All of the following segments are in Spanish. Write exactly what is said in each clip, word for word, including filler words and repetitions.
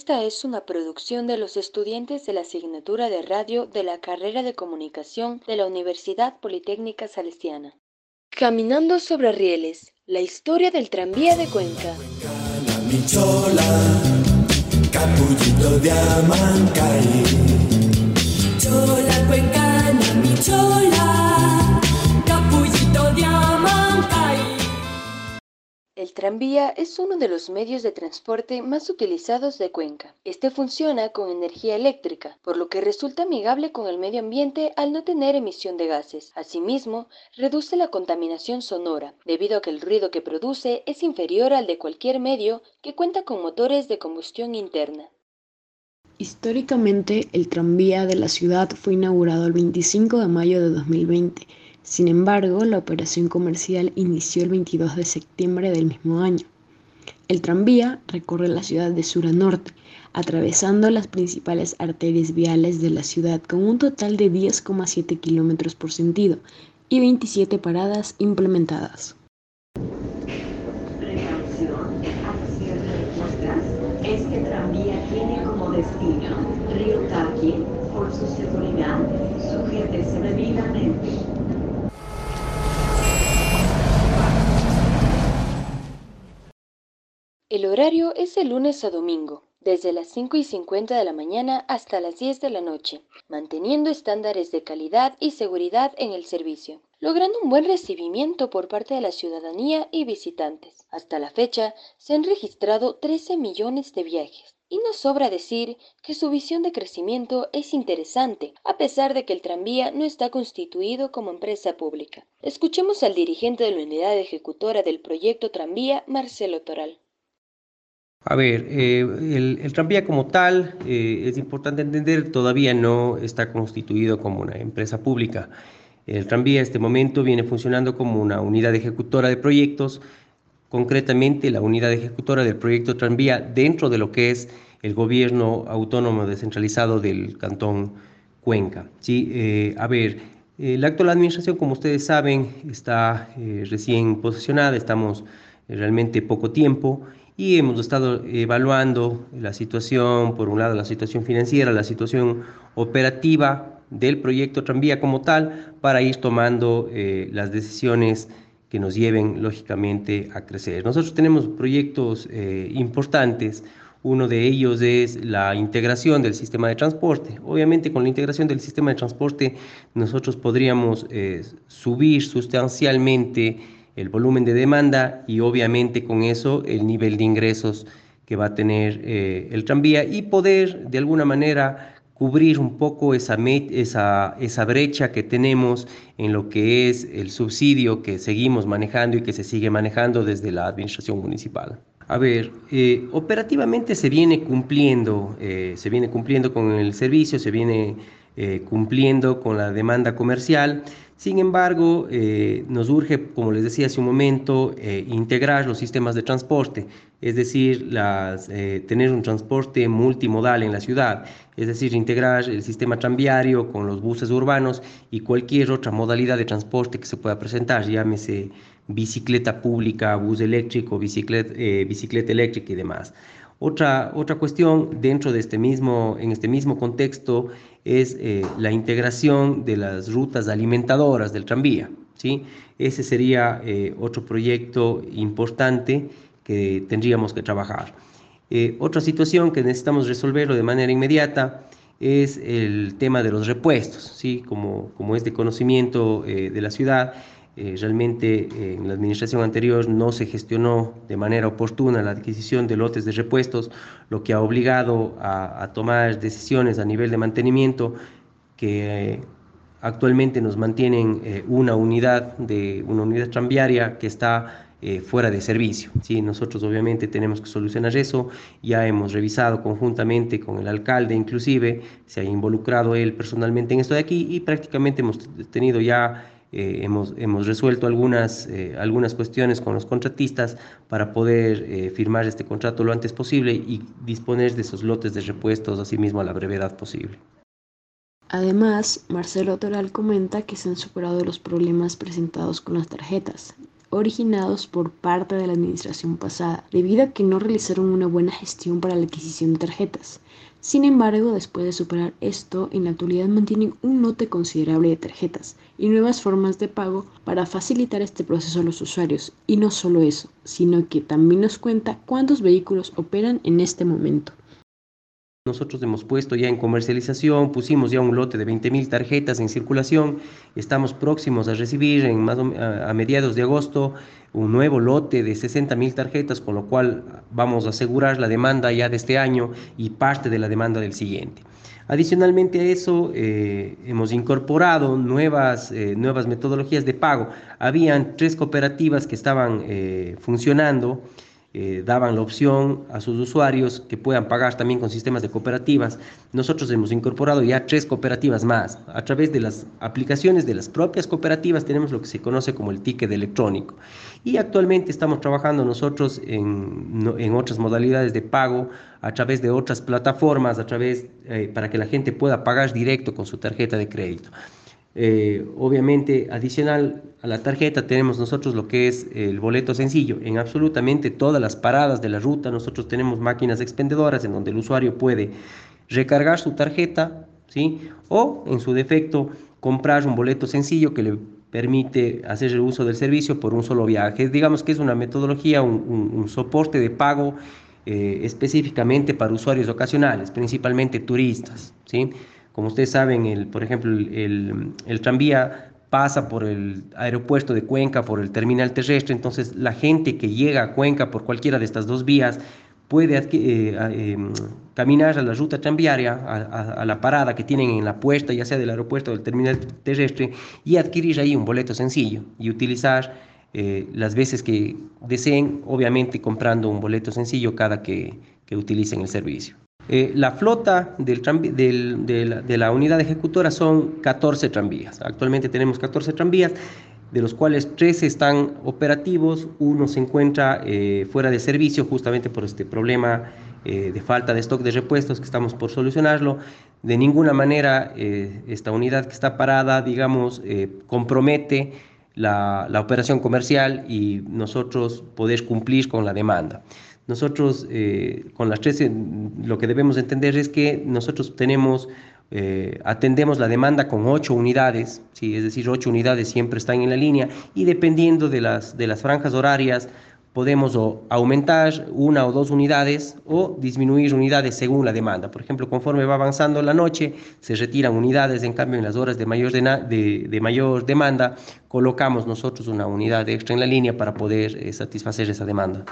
Esta es una producción de los estudiantes de la asignatura de radio de la carrera de comunicación de la Universidad Politécnica Salesiana. Caminando sobre rieles, la historia del tranvía de Cuenca. La michola, capullito de Amancay. Chola cuencana, michola, capullito de Amancay. El tranvía es uno de los medios de transporte más utilizados de Cuenca. Este funciona con energía eléctrica, por lo que resulta amigable con el medio ambiente al no tener emisión de gases. Asimismo, reduce la contaminación sonora, debido a que el ruido que produce es inferior al de cualquier medio que cuenta con motores de combustión interna. Históricamente, el tranvía de la ciudad fue inaugurado el veinticinco de mayo de dos mil veinte. Sin embargo, la operación comercial inició el veintidós de septiembre del mismo año. El tranvía recorre la ciudad de sur a norte, atravesando las principales arterias viales de la ciudad con un total de diez coma siete kilómetros por sentido y veintisiete paradas implementadas. Precaución, al cierre de puertas, este tranvía tiene como destino Río Taqui. Por su seguridad, sujétese debidamente. El horario es de lunes a domingo, desde las cinco y cincuenta de la mañana hasta las diez de la noche, manteniendo estándares de calidad y seguridad en el servicio, logrando un buen recibimiento por parte de la ciudadanía y visitantes. Hasta la fecha, se han registrado trece millones de viajes, y no sobra decir que su visión de crecimiento es interesante, a pesar de que el tranvía no está constituido como empresa pública. Escuchemos al dirigente de la unidad ejecutora del proyecto Tranvía, Marcelo Toral. A ver, eh, el, el tranvía como tal, eh, es importante entender, todavía no está constituido como una empresa pública. El tranvía en este momento viene funcionando como una unidad ejecutora de proyectos, concretamente la unidad ejecutora del proyecto tranvía dentro de lo que es el gobierno autónomo descentralizado del Cantón Cuenca. ¿Sí? Eh, a ver, eh, la actual administración, como ustedes saben, está eh, recién posesionada, estamos eh, realmente poco tiempo, y hemos estado evaluando la situación, por un lado la situación financiera, la situación operativa del proyecto tranvía como tal, para ir tomando eh, las decisiones que nos lleven lógicamente a crecer. Nosotros tenemos proyectos eh, importantes. Uno de ellos es la integración del sistema de transporte. Obviamente, con la integración del sistema de transporte nosotros podríamos eh, subir sustancialmente el volumen de demanda y obviamente con eso el nivel de ingresos que va a tener eh, el tranvía, y poder de alguna manera cubrir un poco esa, esa, esa brecha que tenemos en lo que es el subsidio que seguimos manejando y que se sigue manejando desde la administración municipal. A ver, eh, operativamente se viene cumpliendo, eh, se viene cumpliendo con el servicio, se viene eh, cumpliendo con la demanda comercial. Sin embargo, eh, nos urge, como les decía hace un momento, eh, integrar los sistemas de transporte, es decir, las, eh, tener un transporte multimodal en la ciudad, es decir, integrar el sistema tranviario con los buses urbanos y cualquier otra modalidad de transporte que se pueda presentar, llámese bicicleta pública, bus eléctrico, bicicleta, eh, bicicleta eléctrica y demás. Otra, otra cuestión dentro de este mismo, en este mismo contexto es eh, la integración de las rutas alimentadoras del tranvía, ¿sí? Ese sería eh, otro proyecto importante que tendríamos que trabajar. Eh, otra situación que necesitamos resolverlo de manera inmediata es el tema de los repuestos, ¿sí? Como, como es de conocimiento eh, de la ciudad, Eh, realmente eh, en la administración anterior no se gestionó de manera oportuna la adquisición de lotes de repuestos, lo que ha obligado a, a tomar decisiones a nivel de mantenimiento que eh, actualmente nos mantienen eh, una unidad de una unidad tranviaria que está eh, fuera de servicio, ¿sí? Nosotros obviamente tenemos que solucionar eso. Ya hemos revisado conjuntamente con el alcalde, inclusive se ha involucrado él personalmente en esto de aquí, y prácticamente hemos tenido ya Eh, hemos, hemos resuelto algunas, eh, algunas cuestiones con los contratistas para poder eh, firmar este contrato lo antes posible y disponer de esos lotes de repuestos asimismo a la brevedad posible. Además, Marcelo Toral comenta que se han superado los problemas presentados con las tarjetas. originados por parte de la administración pasada, debido a que no realizaron una buena gestión para la adquisición de tarjetas. Sin embargo, después de superar esto, en la actualidad mantienen un lote considerable de tarjetas y nuevas formas de pago para facilitar este proceso a los usuarios. Y no solo eso, sino que también nos cuenta cuántos vehículos operan en este momento. Nosotros hemos puesto ya en comercialización, pusimos ya un lote de veinte mil tarjetas en circulación, estamos próximos a recibir en más o, a, a mediados de agosto un nuevo lote de sesenta mil tarjetas, con lo cual vamos a asegurar la demanda ya de este año y parte de la demanda del siguiente. Adicionalmente a eso, eh, hemos incorporado nuevas, eh, nuevas metodologías de pago. Habían tres cooperativas que estaban eh, funcionando. Eh, daban la opción a sus usuarios que puedan pagar también con sistemas de cooperativas. Nosotros hemos incorporado ya tres cooperativas más. A través de las aplicaciones de las propias cooperativas tenemos lo que se conoce como el ticket electrónico. Y actualmente estamos trabajando nosotros en, en otras modalidades de pago, a través de otras plataformas, a través, eh, para que la gente pueda pagar directo con su tarjeta de crédito. Eh, obviamente, adicional a la tarjeta tenemos nosotros lo que es el boleto sencillo. En absolutamente todas las paradas de la ruta nosotros tenemos máquinas expendedoras en donde el usuario puede recargar su tarjeta, ¿sí? O en su defecto comprar un boleto sencillo que le permite hacer el uso del servicio por un solo viaje. Digamos que es una metodología, un, un, un soporte de pago eh, específicamente para usuarios ocasionales, principalmente turistas, ¿sí? Como ustedes saben, el, por ejemplo, el, el, el tranvía pasa por el aeropuerto de Cuenca, por el terminal terrestre, entonces la gente que llega a Cuenca por cualquiera de estas dos vías puede eh, eh, caminar a la ruta tranviaria, a, a, a la parada que tienen en la puerta, ya sea del aeropuerto o del terminal terrestre, y adquirir ahí un boleto sencillo y utilizar eh, las veces que deseen, obviamente comprando un boleto sencillo cada que, que utilicen el servicio. Eh, la flota del, del, de, la, de la unidad ejecutora son catorce tranvías. Actualmente tenemos catorce tranvías, de los cuales trece están operativos, uno se encuentra eh, fuera de servicio justamente por este problema eh, de falta de stock de repuestos que estamos por solucionarlo. De ninguna manera eh, esta unidad que está parada, digamos, eh, compromete la, la operación comercial y nosotros poder cumplir con la demanda. Nosotros, eh, con las trece, lo que debemos entender es que nosotros tenemos, eh, atendemos la demanda con ocho unidades, ¿sí? Es decir, ocho unidades siempre están en la línea y dependiendo de las, de las franjas horarias, podemos o aumentar una o dos unidades o disminuir unidades según la demanda. Por ejemplo, conforme va avanzando la noche, se retiran unidades, en cambio en las horas de mayor, de, de, de mayor demanda, colocamos nosotros una unidad extra en la línea para poder eh, satisfacer esa demanda.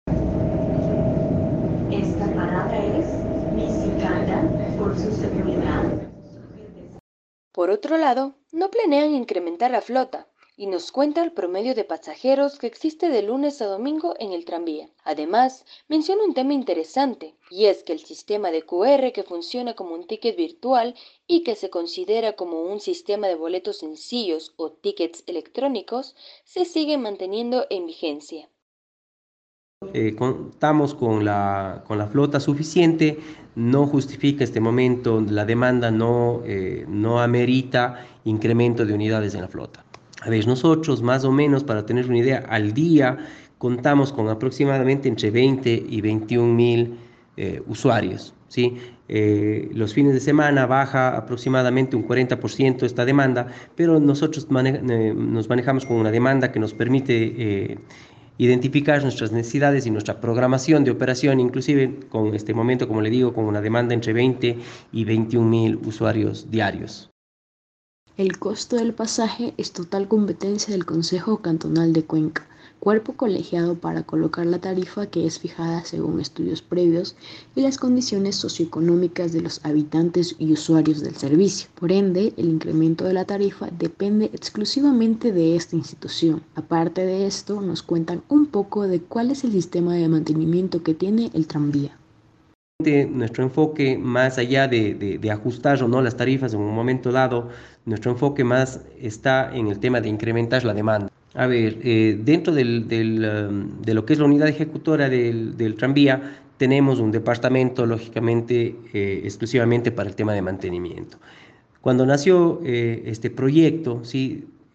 Por otro lado, no planean incrementar la flota y nos cuenta el promedio de pasajeros que existe de lunes a domingo en el tranvía. Además, menciona un tema interesante, y es que el sistema de Q R que funciona como un ticket virtual y que se considera como un sistema de boletos sencillos o tickets electrónicos se sigue manteniendo en vigencia. Eh, contamos con la, con la flota suficiente, no justifica este momento, la demanda no, eh, no amerita incremento de unidades en la flota. A ver, nosotros más o menos, para tener una idea, al día contamos con aproximadamente entre veinte y veintiún mil eh, usuarios, ¿sí? Eh, los fines de semana baja aproximadamente un cuarenta por ciento esta demanda, pero nosotros mane eh, nos manejamos con una demanda que nos permite eh, identificar nuestras necesidades y nuestra programación de operación, inclusive con este momento, como le digo, con una demanda entre veinte y veintiún mil usuarios diarios. El costo del pasaje es total competencia del Consejo Cantonal de Cuenca, cuerpo colegiado para colocar la tarifa que es fijada según estudios previos y las condiciones socioeconómicas de los habitantes y usuarios del servicio. Por ende, el incremento de la tarifa depende exclusivamente de esta institución. Aparte de esto, nos cuentan un poco de cuál es el sistema de mantenimiento que tiene el tranvía. Nuestro enfoque, más allá de, de, de ajustar o no las tarifas en un momento dado, nuestro enfoque más está en el tema de incrementar la demanda. A ver, eh, dentro del, del, um, de lo que es la unidad ejecutora del, del tranvía, tenemos un departamento, lógicamente, eh, exclusivamente para el tema de mantenimiento. Cuando nació eh, este proyecto, ¿sí?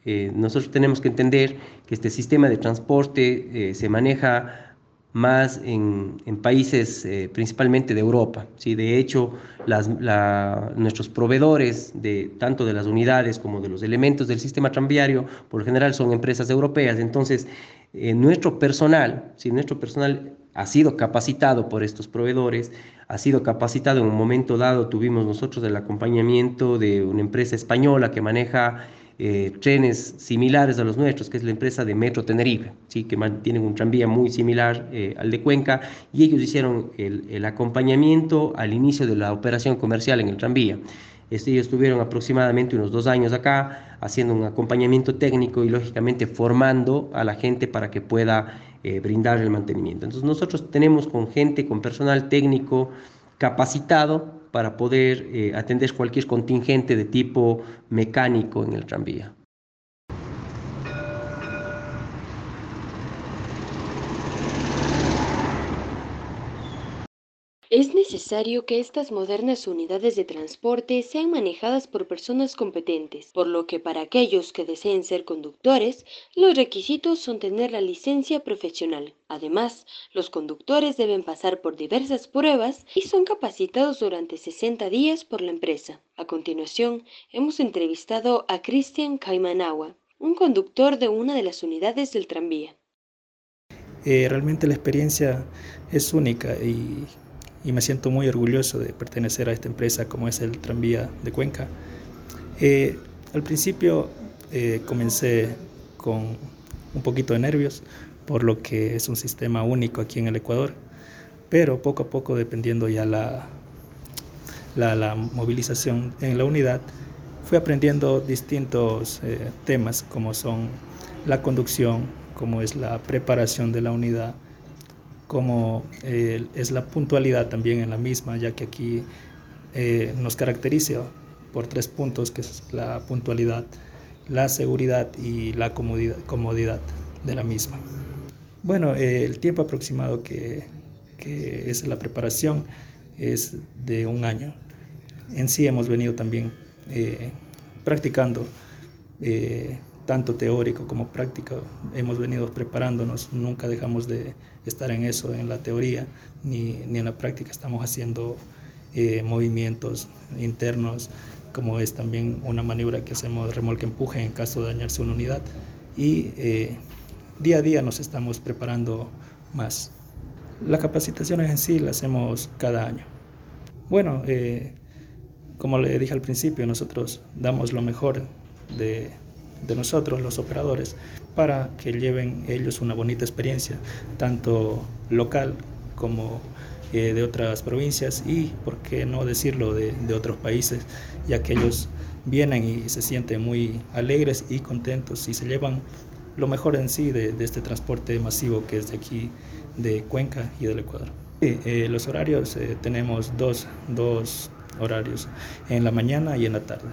Eh, nosotros tenemos que entender que este sistema de transporte eh, se maneja más en, en países eh, principalmente de Europa, ¿sí? De hecho, las, la, nuestros proveedores, de, tanto de las unidades como de los elementos del sistema tranviario, por lo general son empresas europeas. Entonces, eh, nuestro personal, ¿sí? nuestro personal ha sido capacitado por estos proveedores, ha sido capacitado en un momento dado, tuvimos nosotros el acompañamiento de una empresa española que maneja Eh, trenes similares a los nuestros, que es la empresa de Metro Tenerife, ¿sí? que tienen un tranvía muy similar eh, al de Cuenca, y ellos hicieron el, el acompañamiento al inicio de la operación comercial en el tranvía. Este, ellos estuvieron aproximadamente unos dos años acá, haciendo un acompañamiento técnico y lógicamente formando a la gente para que pueda eh, brindar el mantenimiento. Entonces nosotros tenemos con gente, con personal técnico capacitado para poder eh, atender cualquier contingente de tipo mecánico en el tranvía. Es necesario que estas modernas unidades de transporte sean manejadas por personas competentes, por lo que para aquellos que deseen ser conductores, los requisitos son tener la licencia profesional. Además, los conductores deben pasar por diversas pruebas y son capacitados durante sesenta días por la empresa. A continuación, hemos entrevistado a Cristian Caimanagua, un conductor de una de las unidades del tranvía. Eh, realmente la experiencia es única y y me siento muy orgulloso de pertenecer a esta empresa como es el Tranvía de Cuenca. Eh, al principio eh, comencé con un poquito de nervios por lo que es un sistema único aquí en el Ecuador, pero poco a poco, dependiendo ya la, la, la movilización en la unidad, fui aprendiendo distintos eh, temas como son la conducción, como es la preparación de la unidad, como eh, es la puntualidad también en la misma, ya que aquí eh, nos caracteriza por tres puntos, que es la puntualidad, la seguridad y la comodidad, comodidad de la misma. Bueno, eh, el tiempo aproximado que, que es la preparación es de un año. En sí hemos venido también eh, practicando eh, tanto teórico como práctico, hemos venido preparándonos, nunca dejamos de estar en eso, en la teoría, ni, ni en la práctica. Estamos haciendo eh, movimientos internos, como es también una maniobra que hacemos de remolque-empuje en caso de dañarse una unidad, y eh, día a día nos estamos preparando más. Las capacitaciones en sí las hacemos cada año. Bueno, eh, como le dije al principio, nosotros damos lo mejor de de nosotros, los operadores, para que lleven ellos una bonita experiencia, tanto local como eh, de otras provincias y, por qué no decirlo, de, de otros países, ya que ellos vienen y se sienten muy alegres y contentos y se llevan lo mejor en sí de, de este transporte masivo que es de aquí, de Cuenca y del Ecuador. Sí, eh, los horarios, eh, tenemos dos, dos horarios, en la mañana y en la tarde.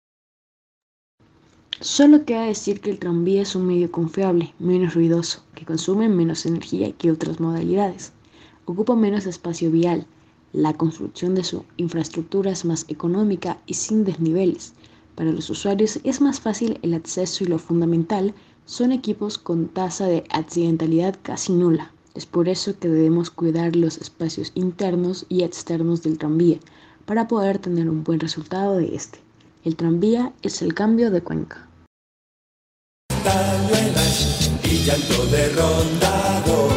Solo queda decir que el tranvía es un medio confiable, menos ruidoso, que consume menos energía que otras modalidades, ocupa menos espacio vial, la construcción de su infraestructura es más económica y sin desniveles. Para los usuarios es más fácil el acceso y lo fundamental son equipos con tasa de accidentalidad casi nula. Es por eso que debemos cuidar los espacios internos y externos del tranvía para poder tener un buen resultado de este. El tranvía es el cambio de Cuenca. Tañuelas y llanto de rondador.